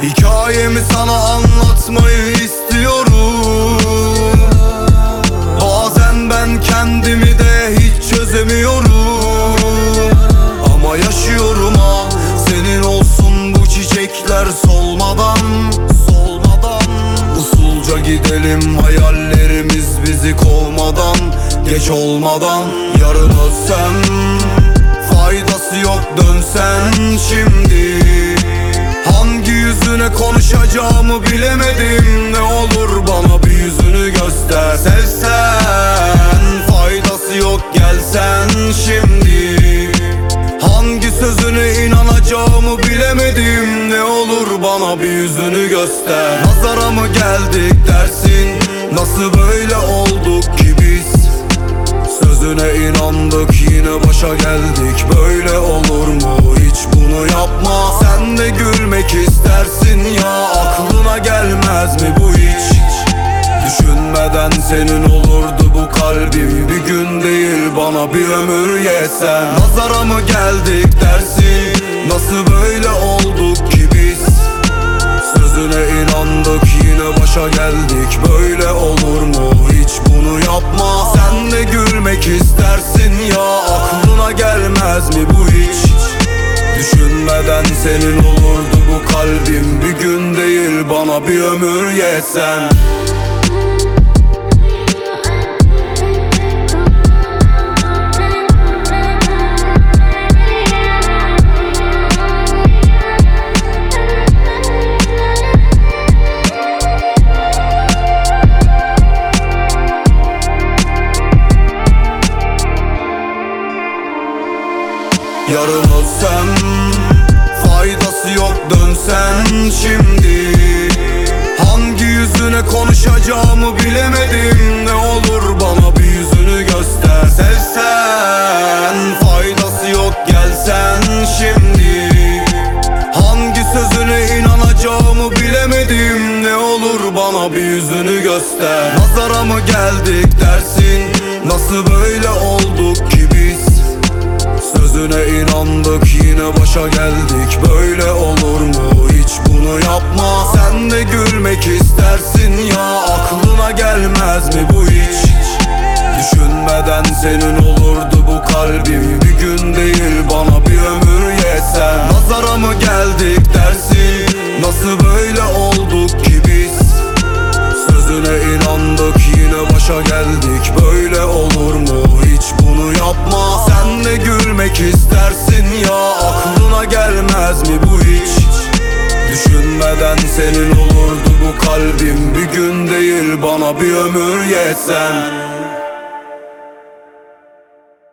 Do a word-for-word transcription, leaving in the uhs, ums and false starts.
Hikayemi sana anlatmayı istiyorum. Bazen ben kendimi de hiç çözemiyorum. Ama yaşıyorum ha, senin olsun bu çiçekler solmadan, solmadan. Usulca gidelim hayallerimiz bizi kovmadan, geç olmadan. Yarın ölsem faydası yok, dönsen şimdi. Hangi yüzüne konuşacağımı bilemedim. Ne olur bana bir yüzünü göster. Sevsen faydası yok, gelsen şimdi. Hangi sözüne inanacağımı bilemedim. Ne olur bana bir yüzünü göster. Nazara mı geldik dersin? Nasıl böyle olduk ki biz? Sözüne inandık, yine başa geldik. Böyle olur mu? Hiç bunu yapma. Sen de gülmek istersin ya, aklına gelmez mi bu hiç? Düşünmeden senin olurdu bu kalbim. Bir gün değil bana bir ömür yesen. Nazara mı geldik dersin? Nasıl böyle olduk ki biz? Sözüne inandık, yine başa geldik. Böyle olur mu? Hiç bunu yapma. Sen de gülmek istersin ya, aklına gelmez mi bu hiç? Düşünmeden senin olurdu bu kalbim. Bir gün değil bana bir ömür yesen. Yarın ölsem faydası yok, dönsen şimdi. Hangi yüzüne konuşacağımı bilemedim. Ne olur bana bir yüzünü göster. Sevsen faydası yok, gelsen şimdi. Hangi sözüne inanacağımı bilemedim. Ne olur bana bir yüzünü göster. Nazara mı geldik dersin? Nasıl böyle olduk ki biz? Sözüne inandık, yine başa geldik. Böyle olur mu? Hiç bunu yapma. Sen de gülmek istersin ya, aklına gelmez mi bu hiç? Düşünmeden senin olurdu bu kalbim. Bir gün değil bana bir ömür yesen. Nazara mı geldik dersin? Nasıl böyle olduk ki biz? Sözüne inandık, yine başa geldik. Böyle olur mu? Hiç bunu yapma. Sen de gülmek istersin ya, aklına gelmez mi bu hiç? Düşünmeden senin olurdu bu kalbim. Bir gün değil bana bir ömür yesen.